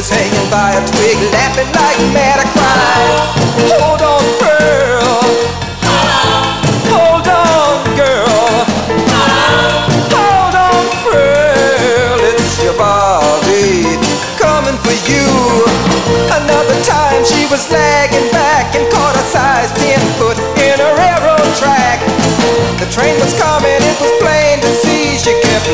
hanging by a twig, laughing like mad. I cried.